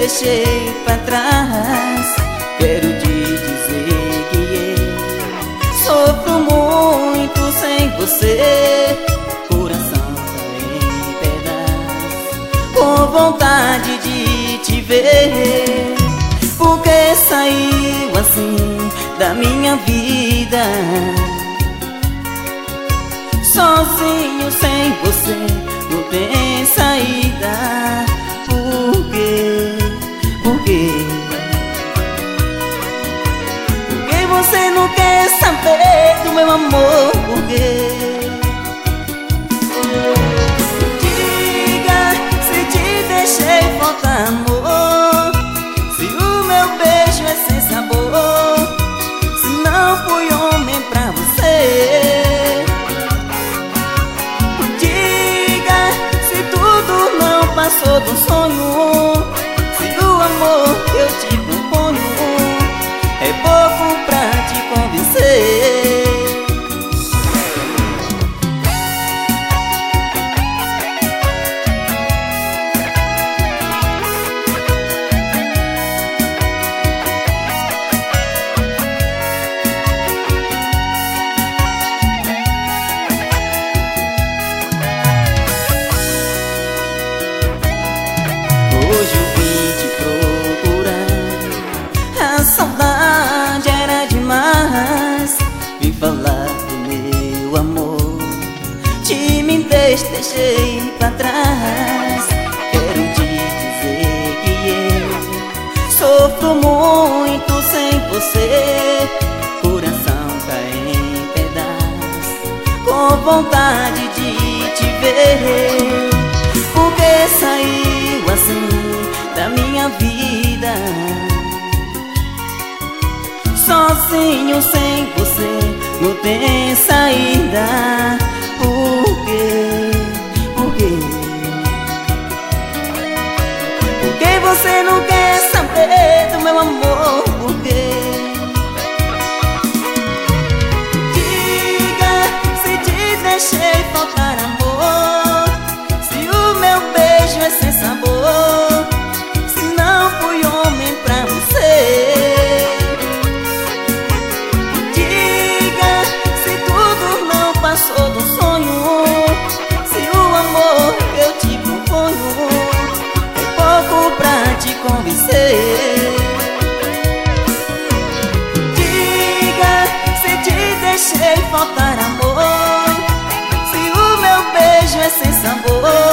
deixei pra trás, quero te dizer que eu sofro muito sem você. Coração tá em pedaços, com vontade de te ver. Porque saiu assim da minha vida, sozinho sem você, não tem saída. Por quê? Por quê? Por que você não quer saber do meu amor? Por quê? Diga se te deixei faltar amor, se o meu beijo é sem sabor, se não fui homem pra você. Diga se tudo não passou do sonho, se o amor que eu te proponho é pouco pra te convencer. Hoje eu vim te procurar, a saudade era demais. Vim falar do meu amor, timidez deixei pra trás. Quero te dizer que eu sofro muito sem você. Coração tá em pedaços, com vontade de te ver. Porque saiu assim da minha vida, sozinho sem você, não tem saída. Por quê? Por quê? Por que você não quer saber do meu amor? Por quê? Diga se te deixei faltar amor, se o meu beijo é sem sabor, se não fui homem pra você. Diga se tudo não passou do sonho, se o amor que eu te proponho é pouco pra te convencer. Diga se te deixei faltar amor, se o meu beijo é sem sabor,